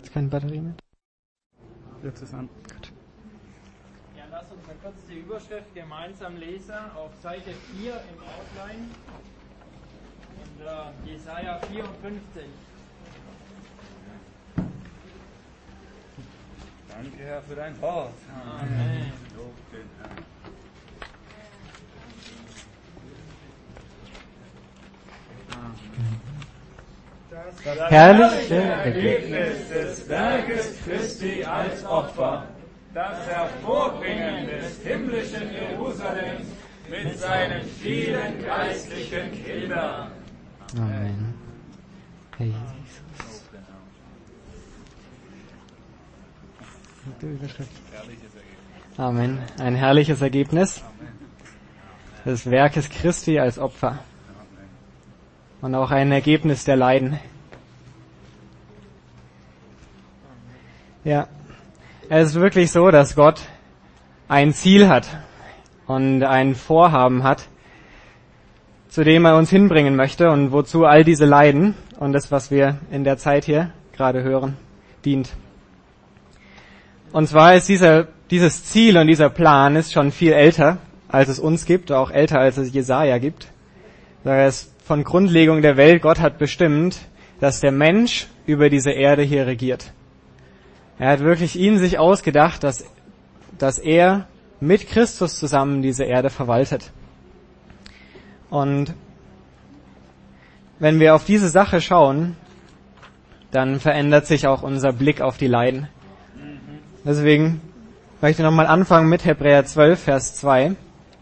jetzt keine Batterie mehr. Jetzt ist an. Gut. Ja, lass uns mal kurz die Überschrift gemeinsam lesen auf Seite 4 im Outline. Und Jesaja 54. Danke, Herr, für dein Wort. Amen. Lob den Herrn. Das Herrliche Ergebnis des Werkes Christi als Opfer, das Hervorbringen des himmlischen Jerusalems mit seinen vielen geistlichen Kindern. Amen. Herr Jesus. Die Überschrift. Amen. Ein herrliches Ergebnis des Werkes Christi als Opfer. Und auch ein Ergebnis der Leiden. Ja, es ist wirklich so, dass Gott ein Ziel hat und ein Vorhaben hat, zu dem er uns hinbringen möchte und wozu all diese Leiden und das, was wir in der Zeit hier gerade hören, dient. Und zwar ist dieses Ziel und dieser Plan ist schon viel älter, als es uns gibt, auch älter, als es Jesaja gibt. Das ist von Grundlegung der Welt, Gott hat bestimmt, dass der Mensch über diese Erde hier regiert. Er hat wirklich sich ausgedacht, dass er mit Christus zusammen diese Erde verwaltet. Und wenn wir auf diese Sache schauen, dann verändert sich auch unser Blick auf die Leiden. Deswegen möchte ich nochmal anfangen mit Hebräer 12, Vers 2.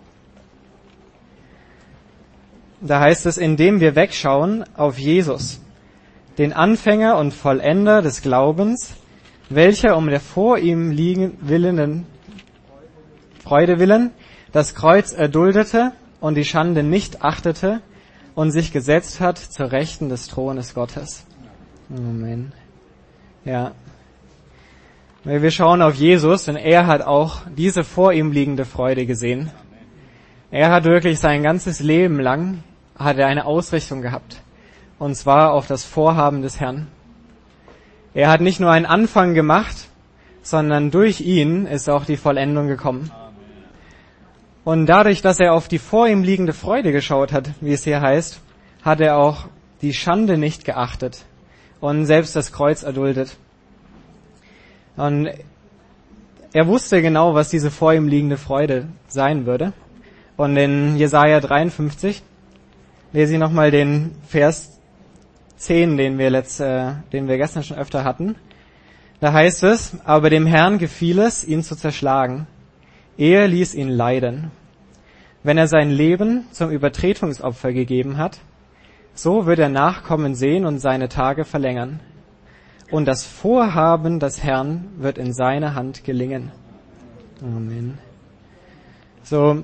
Da heißt es, indem wir wegschauen auf Jesus, den Anfänger und Vollender des Glaubens, welcher um der vor ihm liegenden Freude willen das Kreuz erduldete und die Schande nicht achtete und sich gesetzt hat zur Rechten des Thrones Gottes. Amen. Ja. Wir schauen auf Jesus, denn er hat auch diese vor ihm liegende Freude gesehen. Er hat wirklich sein ganzes Leben lang hat er eine Ausrichtung gehabt. Und zwar auf das Vorhaben des Herrn. Er hat nicht nur einen Anfang gemacht, sondern durch ihn ist auch die Vollendung gekommen. Und dadurch, dass er auf die vor ihm liegende Freude geschaut hat, wie es hier heißt, hat er auch die Schande nicht geachtet und selbst das Kreuz erduldet. Und er wusste genau, was diese vor ihm liegende Freude sein würde. Und in Jesaja 53 lese ich nochmal den Vers 10, den wir gestern schon öfter hatten. Da heißt es, aber dem Herrn gefiel es, ihn zu zerschlagen. Er ließ ihn leiden. Wenn er sein Leben zum Übertretungsopfer gegeben hat, so wird er Nachkommen sehen und seine Tage verlängern. Und das Vorhaben des Herrn wird in seiner Hand gelingen. Amen. So,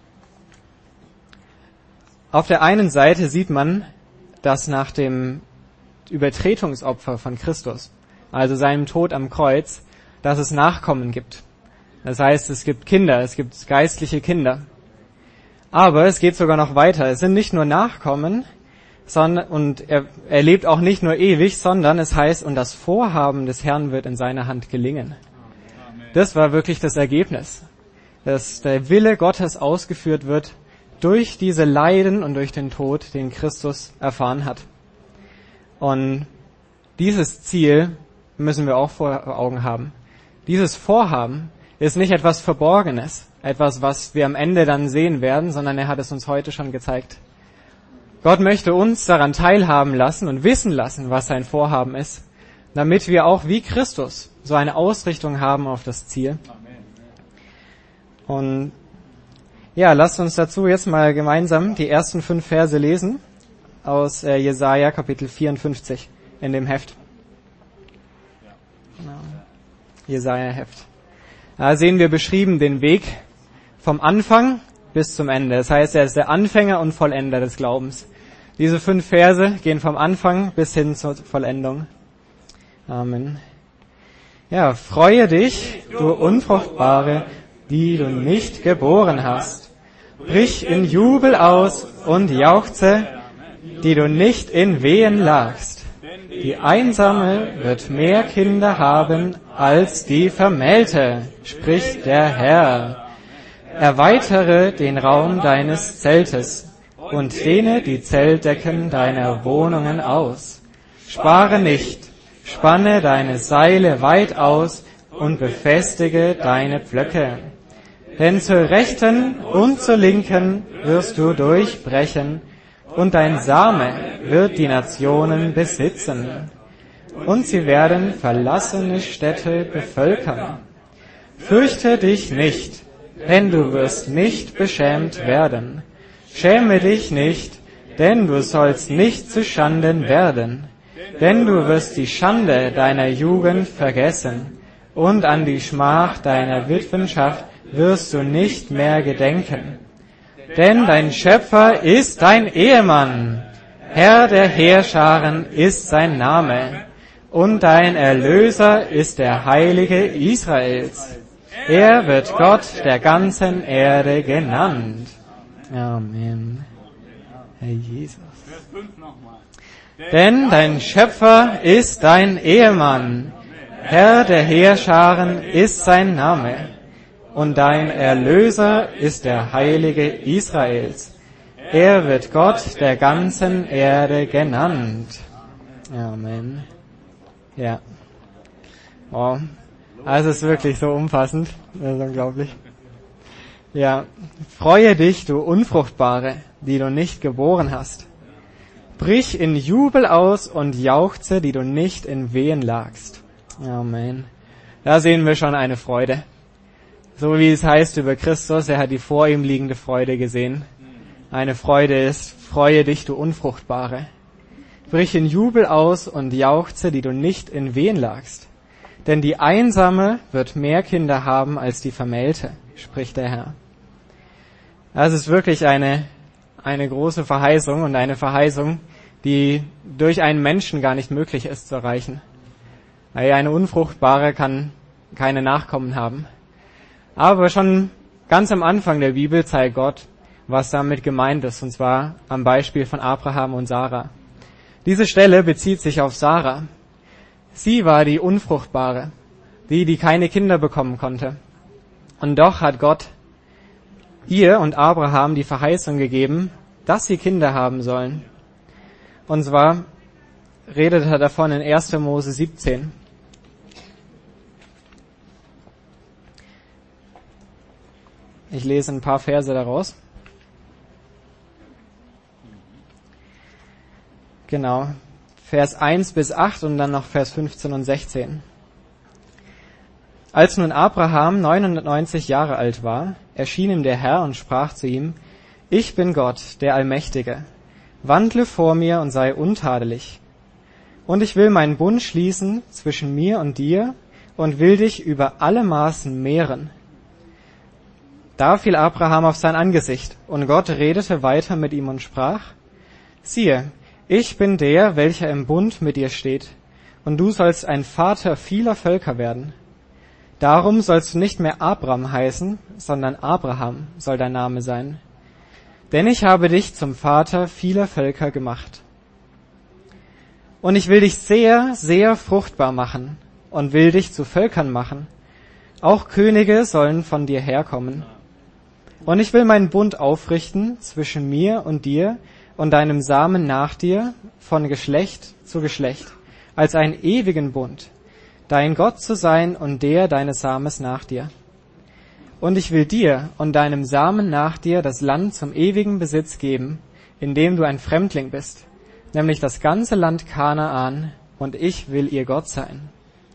auf der einen Seite sieht man, dass nach dem Übertretungsopfer von Christus, also seinem Tod am Kreuz, dass es Nachkommen gibt. Das heißt, es gibt Kinder, es gibt geistliche Kinder. Aber es geht sogar noch weiter. Es sind nicht nur Nachkommen, und er lebt auch nicht nur ewig, sondern es heißt, und das Vorhaben des Herrn wird in seiner Hand gelingen. Das war wirklich das Ergebnis, dass der Wille Gottes ausgeführt wird durch diese Leiden und durch den Tod, den Christus erfahren hat. Und dieses Ziel müssen wir auch vor Augen haben. Dieses Vorhaben ist nicht etwas Verborgenes, etwas, was wir am Ende dann sehen werden, sondern er hat es uns heute schon gezeigt. Gott möchte uns daran teilhaben lassen und wissen lassen, was sein Vorhaben ist, damit wir auch wie Christus so eine Ausrichtung haben auf das Ziel. Und ja, lasst uns dazu jetzt mal gemeinsam die ersten 5 Verse lesen aus Jesaja Kapitel 54 in dem Heft. Genau. Jesaja-Heft. Da sehen wir beschrieben den Weg vom Anfang bis zum Ende. Das heißt, er ist der Anfänger und Vollender des Glaubens. Diese 5 Verse gehen vom Anfang bis hin zur Vollendung. Amen. Ja, freue dich, du Unfruchtbare, die du nicht geboren hast. Brich in Jubel aus und jauchze, die du nicht in Wehen lagst. Die Einsame wird mehr Kinder haben als die Vermählte, spricht der Herr. Erweitere den Raum deines Zeltes und dehne die Zeltdecken deiner Wohnungen aus. Spare nicht, spanne deine Seile weit aus und befestige deine Pflöcke. Denn zur Rechten und zur Linken wirst du durchbrechen, und dein Same wird die Nationen besitzen, und sie werden verlassene Städte bevölkern. Fürchte dich nicht, denn du wirst nicht beschämt werden. Schäme dich nicht, denn du sollst nicht zu Schanden werden. Denn du wirst die Schande deiner Jugend vergessen, und an die Schmach deiner Witwenschaft wirst du nicht mehr gedenken. Denn dein Schöpfer ist dein Ehemann, Herr der Heerscharen ist sein Name, und dein Erlöser ist der Heilige Israels. Er wird Gott der ganzen Erde genannt. Amen. Herr Jesus. Denn dein Schöpfer ist dein Ehemann, Herr der Heerscharen ist sein Name, und dein Erlöser ist der Heilige Israels. Er wird Gott der ganzen Erde genannt. Amen. Ja. Oh. Also es ist wirklich so umfassend. Das ist unglaublich. Ja. Freue dich, du Unfruchtbare, die du nicht geboren hast. Brich in Jubel aus und jauchze, die du nicht in Wehen lagst. Amen. Da sehen wir schon eine Freude. So wie es heißt über Christus, er hat die vor ihm liegende Freude gesehen. Eine Freude ist, freue dich, du Unfruchtbare. Brich in Jubel aus und jauchze, die du nicht in Wehen lagst. Denn die Einsame wird mehr Kinder haben als die Vermählte, spricht der Herr. Das ist wirklich eine große Verheißung und eine Verheißung, die durch einen Menschen gar nicht möglich ist zu erreichen. Weil eine Unfruchtbare kann keine Nachkommen haben. Aber schon ganz am Anfang der Bibel zeigt Gott, was damit gemeint ist, und zwar am Beispiel von Abraham und Sarah. Diese Stelle bezieht sich auf Sarah. Sie war die Unfruchtbare, die keine Kinder bekommen konnte. Und doch hat Gott ihr und Abraham die Verheißung gegeben, dass sie Kinder haben sollen. Und zwar redet er davon in 1. Mose 17. Ich lese ein paar Verse daraus. Genau. Vers 1 bis 8 und dann noch Vers 15 und 16. Als nun Abraham 990 Jahre alt war, erschien ihm der Herr und sprach zu ihm: Ich bin Gott, der Allmächtige. Wandle vor mir und sei untadelig. Und ich will meinen Bund schließen zwischen mir und dir und will dich über alle Maßen mehren. Da fiel Abraham auf sein Angesicht, und Gott redete weiter mit ihm und sprach: Siehe, ich bin der, welcher im Bund mit dir steht, und du sollst ein Vater vieler Völker werden. Darum sollst du nicht mehr Abram heißen, sondern Abraham soll dein Name sein. Denn ich habe dich zum Vater vieler Völker gemacht. Und ich will dich sehr, sehr fruchtbar machen und will dich zu Völkern machen. Auch Könige sollen von dir herkommen. Und ich will meinen Bund aufrichten zwischen mir und dir und deinem Samen nach dir von Geschlecht zu Geschlecht, als einen ewigen Bund, dein Gott zu sein und der deines Samens nach dir. Und ich will dir und deinem Samen nach dir das Land zum ewigen Besitz geben, in dem du ein Fremdling bist, nämlich das ganze Land Kanaan, und ich will ihr Gott sein.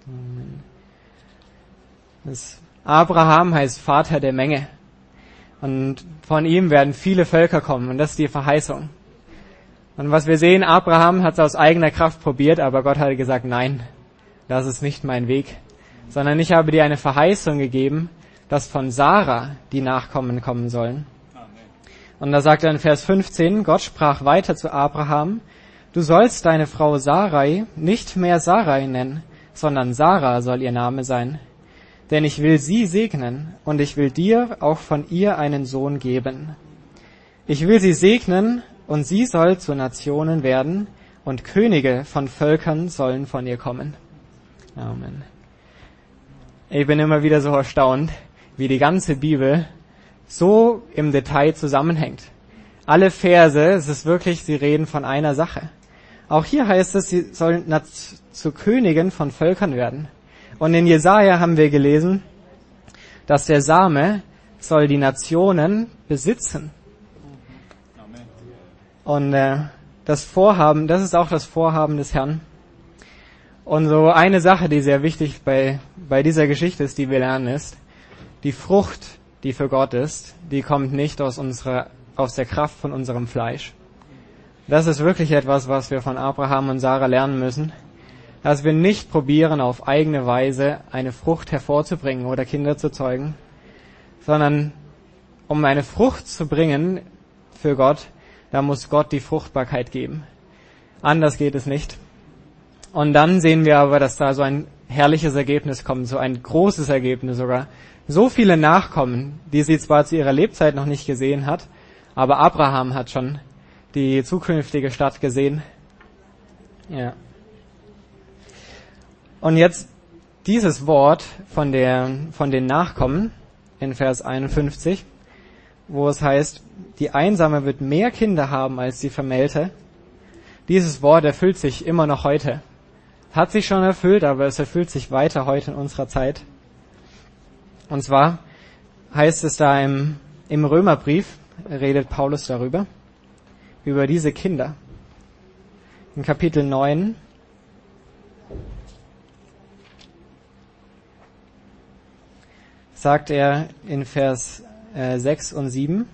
Abraham heißt Vater der Menge. Und von ihm werden viele Völker kommen, und das ist die Verheißung. Und was wir sehen, Abraham hat es aus eigener Kraft probiert, aber Gott hat gesagt, nein, das ist nicht mein Weg, sondern ich habe dir eine Verheißung gegeben, dass von Sarah die Nachkommen kommen sollen. Amen. Und da sagt er in Vers 15, Gott sprach weiter zu Abraham: Du sollst deine Frau Sarai nicht mehr Sarai nennen, sondern Sarah soll ihr Name sein. Denn ich will sie segnen, und ich will dir auch von ihr einen Sohn geben. Ich will sie segnen, und sie soll zu Nationen werden, und Könige von Völkern sollen von ihr kommen. Amen. Ich bin immer wieder so erstaunt, wie die ganze Bibel so im Detail zusammenhängt. Alle Verse, es ist wirklich, sie reden von einer Sache. Auch hier heißt es, sie sollen zu Königen von Völkern werden. Und in Jesaja haben wir gelesen, dass der Same soll die Nationen besitzen. Und das Vorhaben, das ist auch das Vorhaben des Herrn. Und so eine Sache, die sehr wichtig bei dieser Geschichte ist, die wir lernen, ist, die Frucht, die für Gott ist, die kommt nicht aus der Kraft von unserem Fleisch. Das ist wirklich etwas, was wir von Abraham und Sarah lernen müssen, dass wir nicht probieren, auf eigene Weise eine Frucht hervorzubringen oder Kinder zu zeugen, sondern um eine Frucht zu bringen für Gott, da muss Gott die Fruchtbarkeit geben. Anders geht es nicht. Und dann sehen wir aber, dass da so ein herrliches Ergebnis kommt, so ein großes Ergebnis sogar. So viele Nachkommen, die sie zwar zu ihrer Lebzeit noch nicht gesehen hat, aber Abraham hat schon die zukünftige Stadt gesehen. Ja. Und jetzt dieses Wort von den Nachkommen in Vers 51, wo es heißt, die Einsame wird mehr Kinder haben als die Vermählte. Dieses Wort erfüllt sich immer noch heute. Hat sich schon erfüllt, aber es erfüllt sich weiter heute in unserer Zeit. Und zwar heißt es da im Römerbrief, redet Paulus darüber, über diese Kinder. In Kapitel 9, sagt er in Vers 6 und 7,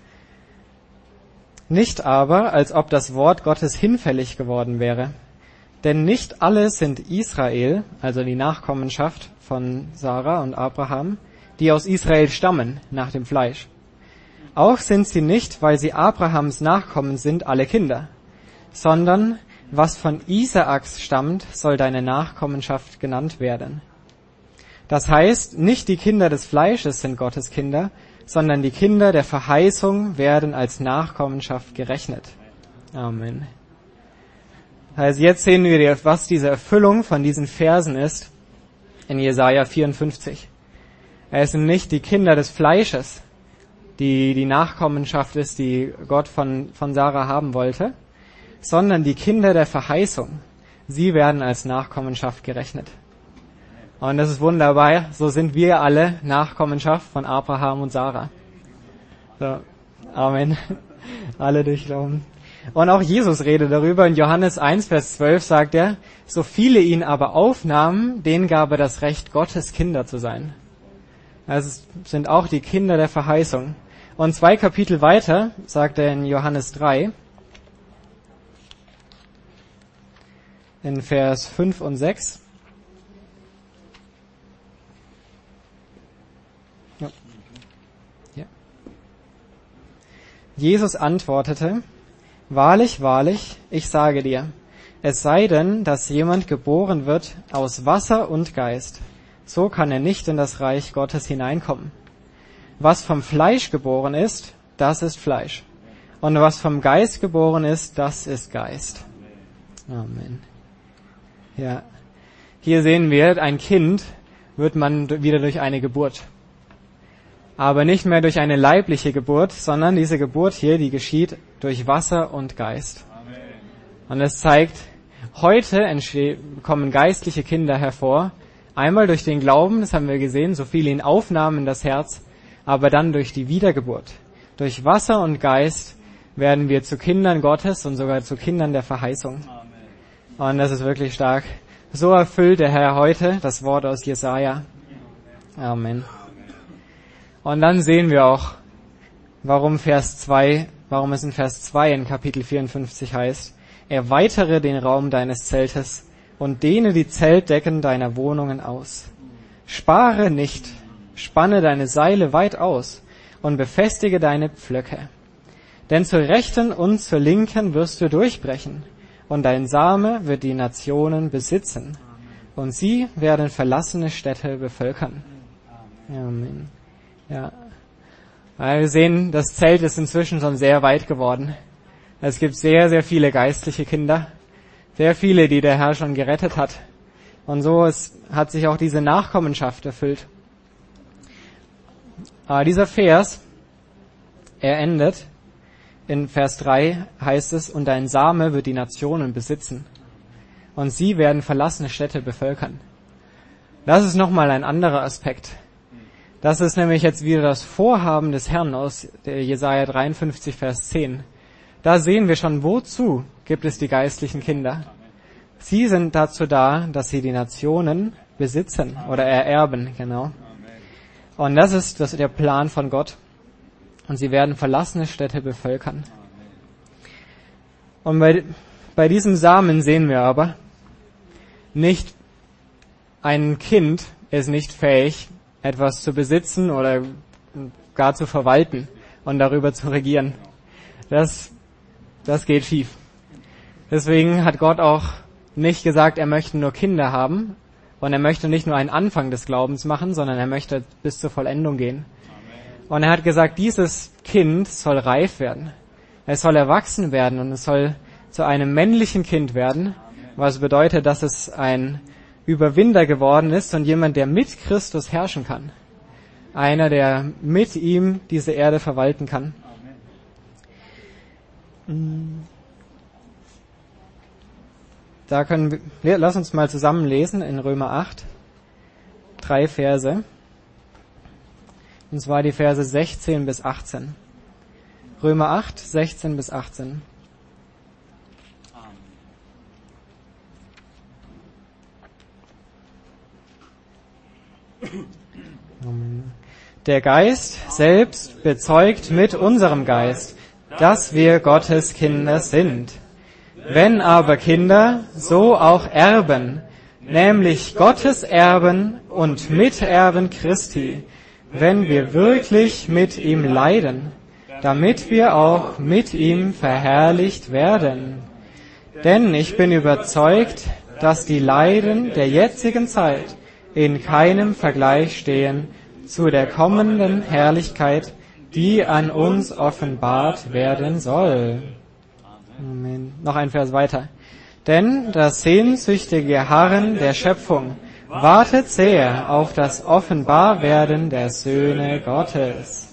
nicht aber, als ob das Wort Gottes hinfällig geworden wäre. Denn nicht alle sind Israel, also die Nachkommenschaft von Sarah und Abraham, die aus Israel stammen, nach dem Fleisch. Auch sind sie nicht, weil sie Abrahams Nachkommen sind, alle Kinder, sondern was von Isaaks stammt, soll deine Nachkommenschaft genannt werden. Das heißt, nicht die Kinder des Fleisches sind Gottes Kinder, sondern die Kinder der Verheißung werden als Nachkommenschaft gerechnet. Amen. Also jetzt sehen wir, was diese Erfüllung von diesen Versen ist in Jesaja 54. Es sind nicht die Kinder des Fleisches, die Nachkommenschaft ist, die Gott von Sarah haben wollte, sondern die Kinder der Verheißung. Sie werden als Nachkommenschaft gerechnet. Und das ist wunderbar. So sind wir alle Nachkommenschaft von Abraham und Sarah. So, Amen. Alle durch Glauben. Und auch Jesus redet darüber. In Johannes 1, Vers 12 sagt er, so viele ihn aber aufnahmen, denen gab er das Recht, Gottes Kinder zu sein. Also es sind auch die Kinder der Verheißung. Und 2 Kapitel weiter sagt er in Johannes 3, in Vers 5 und 6, ja. Jesus antwortete, wahrlich, wahrlich, ich sage dir, es sei denn, dass jemand geboren wird aus Wasser und Geist, so kann er nicht in das Reich Gottes hineinkommen. Was vom Fleisch geboren ist, das ist Fleisch. Und was vom Geist geboren ist, das ist Geist. Amen. Ja. Hier sehen wir, ein Kind wird man wieder durch eine Geburt. Aber nicht mehr durch eine leibliche Geburt, sondern diese Geburt hier, die geschieht durch Wasser und Geist. Amen. Und es zeigt, heute kommen geistliche Kinder hervor, einmal durch den Glauben, das haben wir gesehen, so viele ihn aufnahmen in das Herz, aber dann durch die Wiedergeburt. Durch Wasser und Geist werden wir zu Kindern Gottes und sogar zu Kindern der Verheißung. Amen. Und das ist wirklich stark. So erfüllt der Herr heute das Wort aus Jesaja. Amen. Und dann sehen wir auch, warum es in Vers 2 in Kapitel 54 heißt, erweitere den Raum deines Zeltes und dehne die Zeltdecken deiner Wohnungen aus. Spare nicht, spanne deine Seile weit aus und befestige deine Pflöcke. Denn zur Rechten und zur Linken wirst du durchbrechen, und dein Same wird die Nationen besitzen, und sie werden verlassene Städte bevölkern. Amen. Ja. Wir sehen, das Zelt ist inzwischen schon sehr weit geworden. Es gibt sehr, sehr viele geistliche Kinder. Sehr viele, die der Herr schon gerettet hat. Und so hat sich auch diese Nachkommenschaft erfüllt. Aber dieser Vers, er endet, in Vers 3 heißt es, und dein Same wird die Nationen besitzen. Und sie werden verlassene Städte bevölkern. Das ist nochmal ein anderer Aspekt. Das ist nämlich jetzt wieder das Vorhaben des Herrn aus Jesaja 53, Vers 10. Da sehen wir schon, wozu gibt es die geistlichen Kinder. Sie sind dazu da, dass sie die Nationen besitzen oder ererben, genau. Und das ist der Plan von Gott. Und sie werden verlassene Städte bevölkern. Und bei diesem Samen sehen wir aber, nicht ein Kind ist nicht fähig, etwas zu besitzen oder gar zu verwalten und darüber zu regieren. Das geht schief. Deswegen hat Gott auch nicht gesagt, er möchte nur Kinder haben und er möchte nicht nur einen Anfang des Glaubens machen, sondern er möchte bis zur Vollendung gehen. Und er hat gesagt, dieses Kind soll reif werden. Es soll erwachsen werden und es soll zu einem männlichen Kind werden, was bedeutet, dass es ein Überwinder geworden ist und jemand, der mit Christus herrschen kann. Einer, der mit ihm diese Erde verwalten kann. Lass uns mal zusammen lesen in Römer 8, 3 Verse. Und zwar die Verse 16 bis 18. Römer 8, 16 bis 18. Der Geist selbst bezeugt mit unserem Geist, dass wir Gottes Kinder sind. Wenn aber Kinder, so auch Erben, nämlich Gottes Erben und Miterben Christi, wenn wir wirklich mit ihm leiden, damit wir auch mit ihm verherrlicht werden. Denn ich bin überzeugt, dass die Leiden der jetzigen Zeit in keinem Vergleich stehen zu der kommenden Herrlichkeit, die an uns offenbart werden soll. Amen. Noch ein Vers weiter. Denn das sehnsüchtige Harren der Schöpfung wartet sehr auf das Offenbarwerden der Söhne Gottes.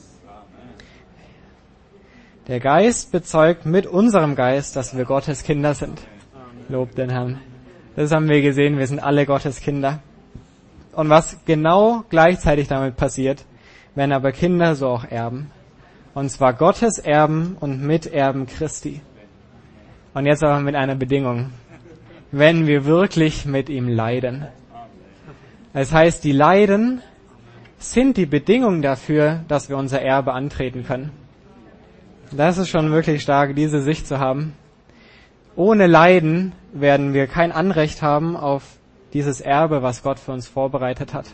Der Geist bezeugt mit unserem Geist, dass wir Gottes Kinder sind. Lob den Herrn. Das haben wir gesehen, wir sind alle Gottes Kinder. Und was genau gleichzeitig damit passiert, wenn aber Kinder, so auch Erben. Und zwar Gottes Erben und Miterben Christi. Und jetzt aber mit einer Bedingung. Wenn wir wirklich mit ihm leiden. Das heißt, die Leiden sind die Bedingung dafür, dass wir unser Erbe antreten können. Das ist schon wirklich stark, diese Sicht zu haben. Ohne Leiden werden wir kein Anrecht haben auf dieses Erbe, was Gott für uns vorbereitet hat.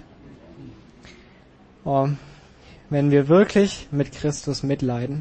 Wenn wir wirklich mit Christus mitleiden.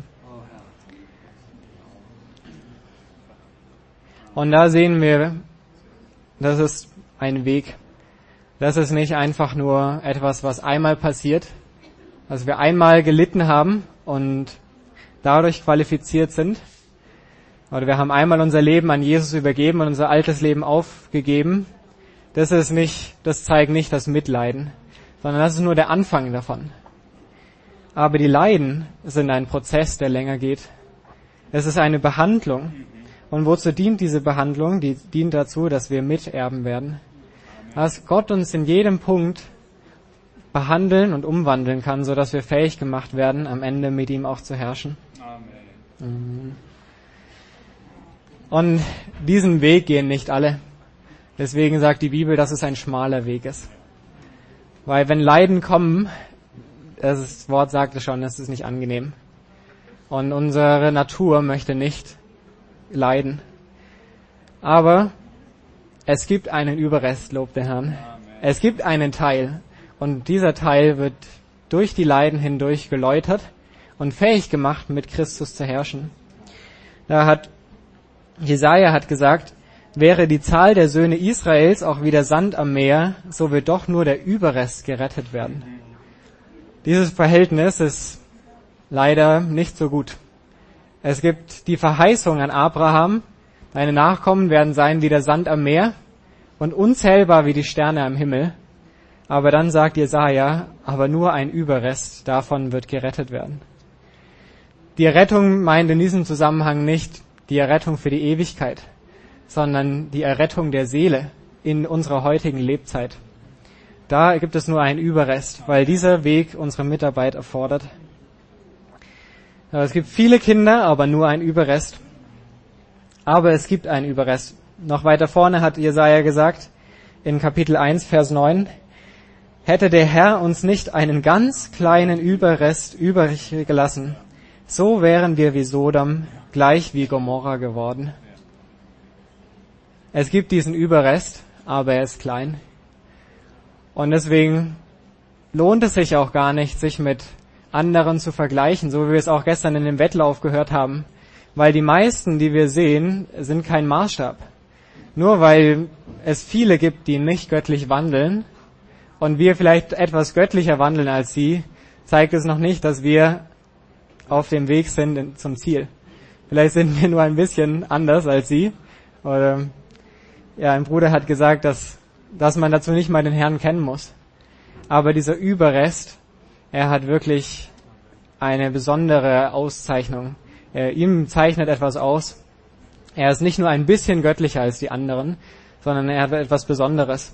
Und da sehen wir, das ist ein Weg. Das ist nicht einfach nur etwas, was einmal passiert, dass wir einmal gelitten haben und dadurch qualifiziert sind. Oder wir haben einmal unser Leben an Jesus übergeben und unser altes Leben aufgegeben. Das zeigt nicht das Mitleiden, sondern das ist nur der Anfang davon. Aber die Leiden sind ein Prozess, der länger geht. Es ist eine Behandlung. Und wozu dient diese Behandlung? Die dient dazu, dass wir Miterben werden. Dass Gott uns in jedem Punkt behandeln und umwandeln kann, so dass wir fähig gemacht werden, am Ende mit ihm auch zu herrschen. Amen. Und diesen Weg gehen nicht alle. Deswegen sagt die Bibel, dass es ein schmaler Weg ist. Weil wenn Leiden kommen, das Wort sagt es schon, es ist nicht angenehm. Und unsere Natur möchte nicht leiden. Aber es gibt einen Überrest, lob den Herrn. Es gibt einen Teil. Und dieser Teil wird durch die Leiden hindurch geläutert und fähig gemacht, mit Christus zu herrschen. Jesaja hat gesagt, wäre die Zahl der Söhne Israels auch wie der Sand am Meer, so wird doch nur der Überrest gerettet werden. Dieses Verhältnis ist leider nicht so gut. Es gibt die Verheißung an Abraham, Deine Nachkommen werden sein wie der Sand am Meer und unzählbar wie die Sterne am Himmel. Aber dann sagt Jesaja, aber nur ein Überrest davon wird gerettet werden. Die Errettung meint in diesem Zusammenhang nicht die Errettung für die Ewigkeit, sondern die Errettung der Seele in unserer heutigen Lebzeit. Da gibt es nur einen Überrest, weil dieser Weg unsere Mitarbeit erfordert. Es gibt viele Kinder, aber nur ein Überrest. Aber es gibt einen Überrest. Noch weiter vorne hat Jesaja gesagt, in Kapitel 1, Vers 9, hätte der Herr uns nicht einen ganz kleinen Überrest übrig gelassen, so wären wir wie Sodom, gleich wie Gomorra geworden. Es gibt diesen Überrest, aber er ist klein. Und deswegen lohnt es sich auch gar nicht, sich mit anderen zu vergleichen, so wie wir es auch gestern in dem Wettlauf gehört haben. Weil die meisten, die wir sehen, sind kein Maßstab. Nur weil es viele gibt, die nicht göttlich wandeln und wir vielleicht etwas göttlicher wandeln als sie, zeigt es noch nicht, dass wir auf dem Weg sind zum Ziel. Vielleicht sind wir nur ein bisschen anders als sie. Oder ja, ein Bruder hat gesagt, dass man dazu nicht mal den Herrn kennen muss. Aber dieser Überrest, er hat wirklich eine besondere Auszeichnung. Ihm zeichnet etwas aus. Er ist nicht nur ein bisschen göttlicher als die anderen, sondern er hat etwas Besonderes.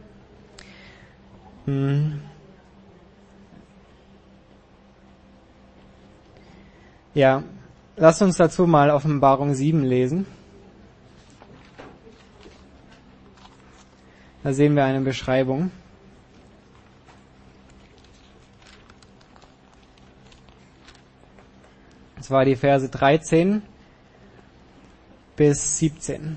Ja, lasst uns dazu mal Offenbarung 7 lesen. Da sehen wir eine Beschreibung. Das war die Verse 13 bis 17.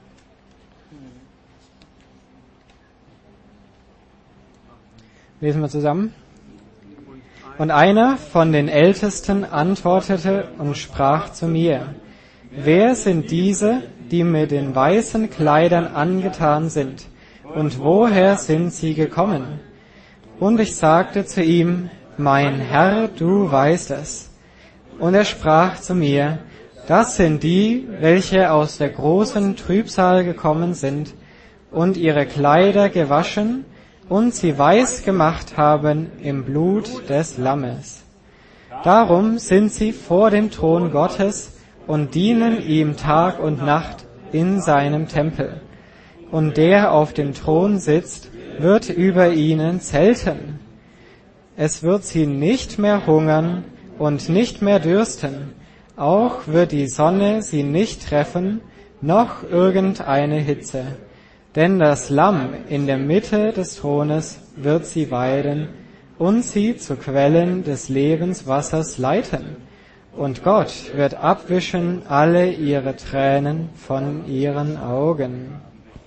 Lesen wir zusammen. Und einer von den Ältesten antwortete und sprach zu mir, wer sind diese, die mit den weißen Kleidern angetan sind? Und woher sind sie gekommen? Und ich sagte zu ihm, mein Herr, du weißt es. Und er sprach zu mir, das sind die, welche aus der großen Trübsal gekommen sind und ihre Kleider gewaschen und sie weiß gemacht haben im Blut des Lammes. Darum sind sie vor dem Thron Gottes und dienen ihm Tag und Nacht in seinem Tempel. Und der auf dem Thron sitzt, wird über ihnen zelten. Es wird sie nicht mehr hungern und nicht mehr dürsten. Auch wird die Sonne sie nicht treffen, noch irgendeine Hitze. Denn das Lamm in der Mitte des Thrones wird sie weiden und sie zu Quellen des Lebenswassers leiten. Und Gott wird abwischen alle ihre Tränen von ihren Augen.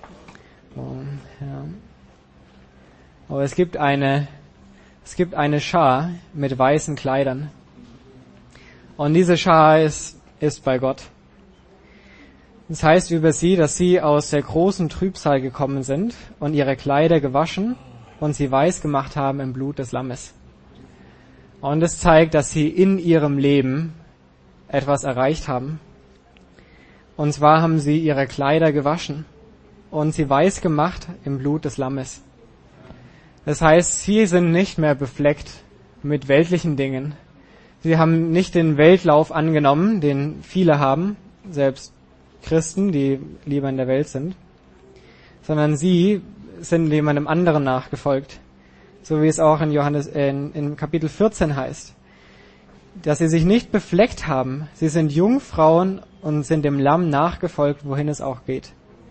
Aber es gibt eine Schar mit weißen Kleidern. Und diese Schar ist bei Gott. Das heißt über sie, dass sie aus der großen Trübsal gekommen sind und ihre Kleider gewaschen und sie weiß gemacht haben im Blut des Lammes. Und es zeigt, dass sie in ihrem Leben etwas erreicht haben. Und zwar haben sie ihre Kleider gewaschen und sie weiß gemacht im Blut des Lammes. Das heißt, sie sind nicht mehr befleckt mit weltlichen Dingen. Sie haben nicht den Weltlauf angenommen, den viele haben, selbst Christen, die lieber in der Welt sind, sondern sie sind jemandem anderen nachgefolgt, so wie es auch in Kapitel 14 heißt, dass sie sich nicht befleckt haben. Sie sind Jungfrauen und sind dem Lamm nachgefolgt, wohin es auch geht.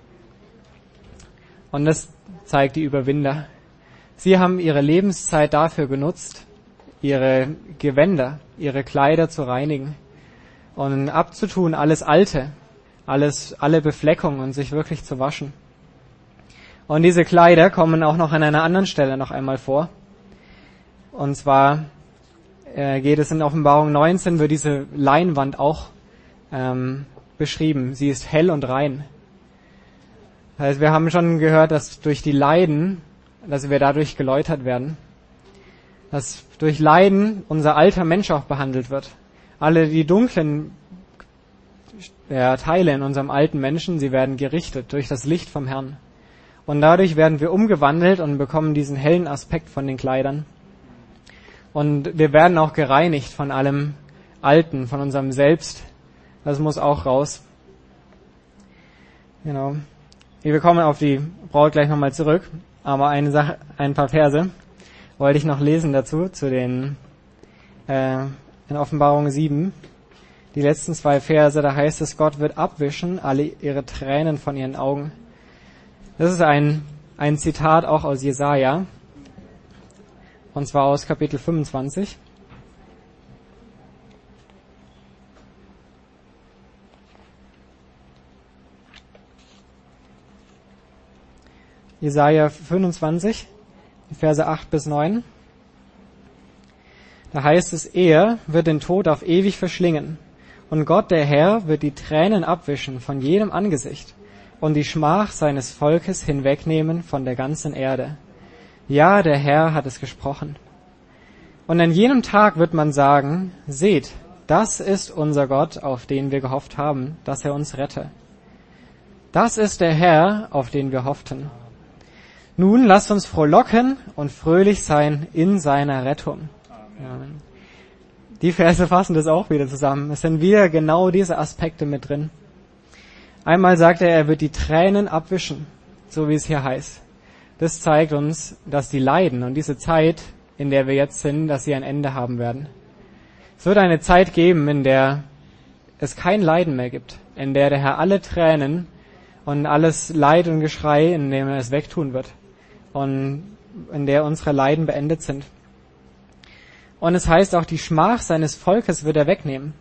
Und das zeigt die Überwinder. Sie haben ihre Lebenszeit dafür genutzt, ihre Gewänder, ihre Kleider zu reinigen und abzutun, alles Alte, alle Befleckung und sich wirklich zu waschen. Und diese Kleider kommen auch noch an einer anderen Stelle noch einmal vor. Und zwar geht es in Offenbarung 19, wird diese Leinwand auch beschrieben. Sie ist hell und rein. Das heißt, wir haben schon gehört, dass durch die Leiden, dass wir dadurch geläutert werden. Dass durch Leiden unser alter Mensch auch behandelt wird. Alle die dunklen der Teile in unserem alten Menschen, sie werden gerichtet durch das Licht vom Herrn. Und dadurch werden wir umgewandelt und bekommen diesen hellen Aspekt von den Kleidern. Und wir werden auch gereinigt von allem Alten, von unserem Selbst. Das muss auch raus. Genau. Wir kommen auf die Braut gleich nochmal zurück. Aber ein paar Verse wollte ich noch lesen dazu, zu den in Offenbarung 7. Die letzten 2 Verse, da heißt es, Gott wird abwischen alle ihre Tränen von ihren Augen. Das ist ein Zitat auch aus Jesaja. Und zwar aus Kapitel 25. Jesaja 25, Verse 8 bis 9. Da heißt es, er wird den Tod auf ewig verschlingen. Und Gott, der Herr, wird die Tränen abwischen von jedem Angesicht und die Schmach seines Volkes hinwegnehmen von der ganzen Erde. Ja, der Herr hat es gesprochen. Und an jenem Tag wird man sagen, seht, das ist unser Gott, auf den wir gehofft haben, dass er uns rette. Das ist der Herr, auf den wir hofften. Nun lasst uns frohlocken und fröhlich sein in seiner Rettung. Amen. Die Verse fassen das auch wieder zusammen. Es sind wieder genau diese Aspekte mit drin. Einmal sagt er wird die Tränen abwischen, so wie es hier heißt. Das zeigt uns, dass die Leiden und diese Zeit, in der wir jetzt sind, dass sie ein Ende haben werden. Es wird eine Zeit geben, in der es kein Leiden mehr gibt, in der der Herr alle Tränen und alles Leid und Geschrei, in dem er es wegtun wird und in der unsere Leiden beendet sind. Und es heißt auch, die Schmach seines Volkes wird er wegnehmen.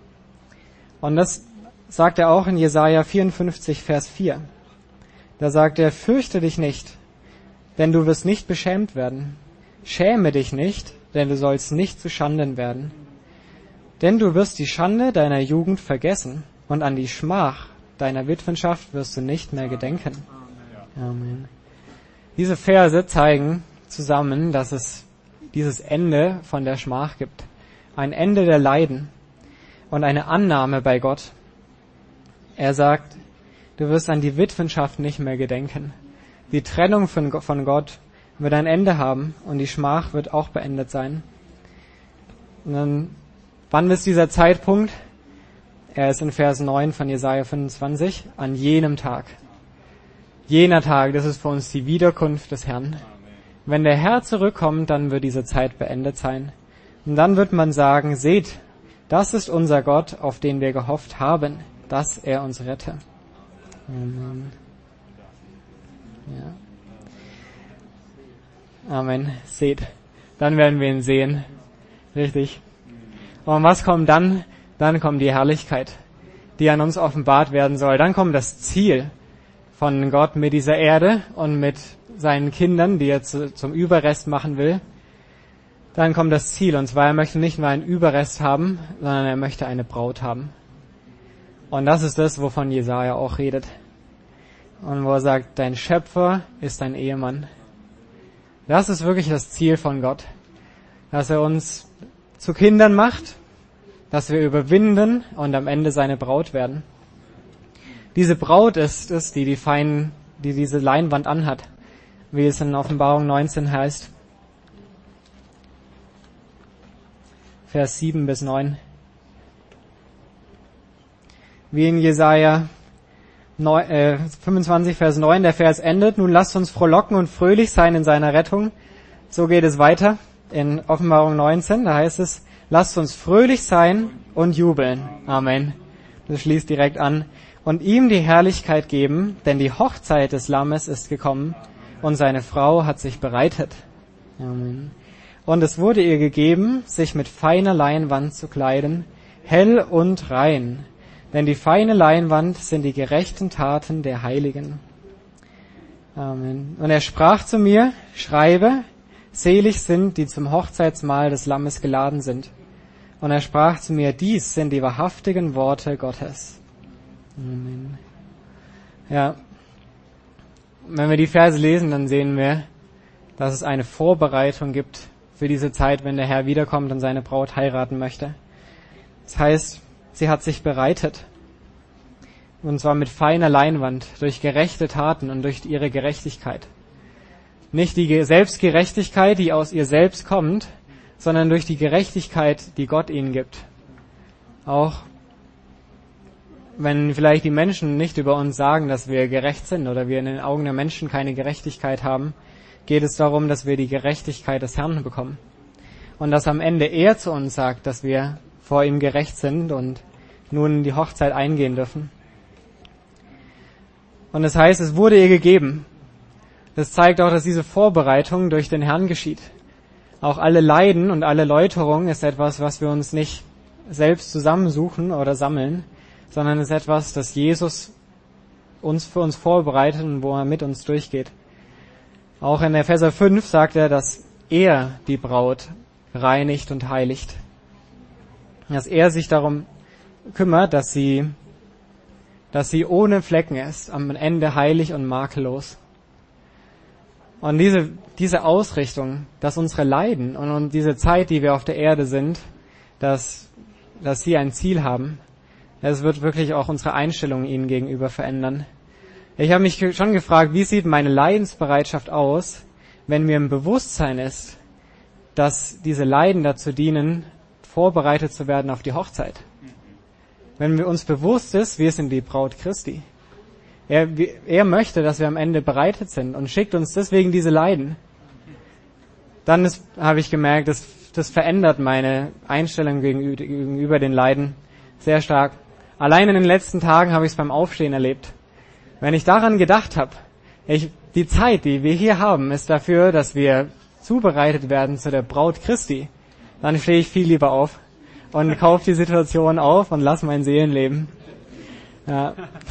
Und das sagt er auch in Jesaja 54, Vers 4. Da sagt er, fürchte dich nicht, denn du wirst nicht beschämt werden. Schäme dich nicht, denn du sollst nicht zu Schanden werden. Denn du wirst die Schande deiner Jugend vergessen und an die Schmach deiner Witwenschaft wirst du nicht mehr gedenken. Amen. Diese Verse zeigen zusammen, dass es dieses Ende von der Schmach gibt. Ein Ende der Leiden und eine Annahme bei Gott. Er sagt, du wirst an die Witwenschaft nicht mehr gedenken. Die Trennung von Gott wird ein Ende haben und die Schmach wird auch beendet sein. Und dann, wann ist dieser Zeitpunkt? Er ist in Vers 9 von Jesaja 25, an jenem Tag. Jener Tag, das ist für uns die Wiederkunft des Herrn. Wenn der Herr zurückkommt, dann wird diese Zeit beendet sein. Und dann wird man sagen, seht, das ist unser Gott, auf den wir gehofft haben, dass er uns rette. Amen. Ja. Amen. Seht. Dann werden wir ihn sehen. Richtig. Und was kommt dann? Dann kommt die Herrlichkeit, die an uns offenbart werden soll. Dann kommt das Ziel von Gott mit dieser Erde und mit seinen Kindern, die er zum Überrest machen will. Dann kommt das Ziel, und zwar er möchte nicht nur einen Überrest haben, sondern er möchte eine Braut haben. Und das ist das, wovon Jesaja auch redet. Und wo er sagt, dein Schöpfer ist dein Ehemann. Das ist wirklich das Ziel von Gott. Dass er uns zu Kindern macht, dass wir überwinden und am Ende seine Braut werden. Diese Braut ist es, die diese Leinwand anhat, wie es in Offenbarung 19 heißt. Vers 7 bis 9. Wie in Jesaja 25, Vers 9, der Vers endet, nun lasst uns frohlocken und fröhlich sein in seiner Rettung. So geht es weiter in Offenbarung 19, da heißt es, lasst uns fröhlich sein und jubeln. Amen. Das schließt direkt an. Und ihm die Herrlichkeit geben, denn die Hochzeit des Lammes ist gekommen und seine Frau hat sich bereitet. Amen. Und es wurde ihr gegeben, sich mit feiner Leinwand zu kleiden, hell und rein. Denn die feine Leinwand sind die gerechten Taten der Heiligen. Amen. Und er sprach zu mir, schreibe, selig sind, die zum Hochzeitsmahl des Lammes geladen sind. Und er sprach zu mir, dies sind die wahrhaftigen Worte Gottes. Amen. Ja. Wenn wir die Verse lesen, dann sehen wir, dass es eine Vorbereitung gibt für diese Zeit, wenn der Herr wiederkommt und seine Braut heiraten möchte. Das heißt, sie hat sich bereitet. und zwar mit feiner Leinwand, durch gerechte Taten und durch ihre Gerechtigkeit. Nicht die Selbstgerechtigkeit, die aus ihr selbst kommt, sondern durch die Gerechtigkeit, die Gott ihnen gibt. Auch wenn vielleicht die Menschen nicht über uns sagen, dass wir gerecht sind oder wir in den Augen der Menschen keine Gerechtigkeit haben, geht es darum, dass wir die Gerechtigkeit des Herrn bekommen. Und dass am Ende er zu uns sagt, dass wir vor ihm gerecht sind und nun die Hochzeit eingehen dürfen. Und das heißt, es wurde ihr gegeben. Das zeigt auch, dass diese Vorbereitung durch den Herrn geschieht. Auch alle Leiden und alle Läuterung ist etwas, was wir uns nicht selbst zusammensuchen oder sammeln, sondern ist etwas, das Jesus für uns vorbereitet und wo er mit uns durchgeht. Auch in Epheser 5 sagt er, dass er die Braut reinigt und heiligt. Dass er sich darum kümmert, dass sie ohne Flecken ist, am Ende heilig und makellos. Und diese Ausrichtung, dass unsere Leiden und diese Zeit, die wir auf der Erde sind, dass sie ein Ziel haben, es wird wirklich auch unsere Einstellung ihnen gegenüber verändern. Ich habe mich schon gefragt, wie sieht meine Leidensbereitschaft aus, wenn mir im Bewusstsein ist, dass diese Leiden dazu dienen, vorbereitet zu werden auf die Hochzeit. Wenn wir uns bewusst ist, wir sind die Braut Christi. Er möchte, dass wir am Ende bereitet sind und schickt uns deswegen diese Leiden. Dann habe ich gemerkt, das verändert meine Einstellung gegenüber den Leiden sehr stark. Allein in den letzten Tagen habe ich es beim Aufstehen erlebt. Wenn ich daran gedacht habe, die Zeit, die wir hier haben, ist dafür, dass wir zubereitet werden zu der Braut Christi, dann stehe ich viel lieber auf und kaufe die Situation auf und lasse mein Seelenleben. Ja.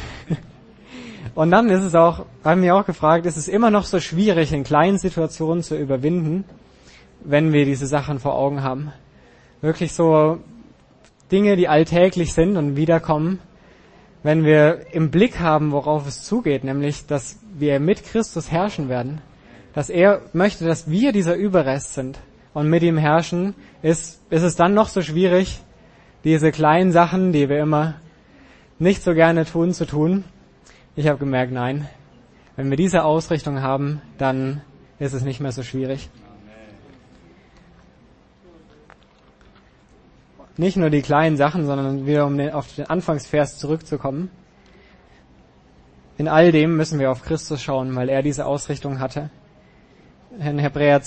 Und dann ist es auch, haben wir auch gefragt, ist es immer noch so schwierig, in kleinen Situationen zu überwinden, wenn wir diese Sachen vor Augen haben. Wirklich so Dinge, die alltäglich sind und wiederkommen, wenn wir im Blick haben, worauf es zugeht, nämlich, dass wir mit Christus herrschen werden, dass er möchte, dass wir dieser Überrest sind und mit ihm herrschen, ist es dann noch so schwierig, diese kleinen Sachen, die wir immer nicht so gerne tun, zu tun. Ich habe gemerkt, nein, wenn wir diese Ausrichtung haben, dann ist es nicht mehr so schwierig. Nicht nur die kleinen Sachen, sondern wieder auf den Anfangsvers zurückzukommen. In all dem müssen wir auf Christus schauen, weil er diese Ausrichtung hatte. In Hebräer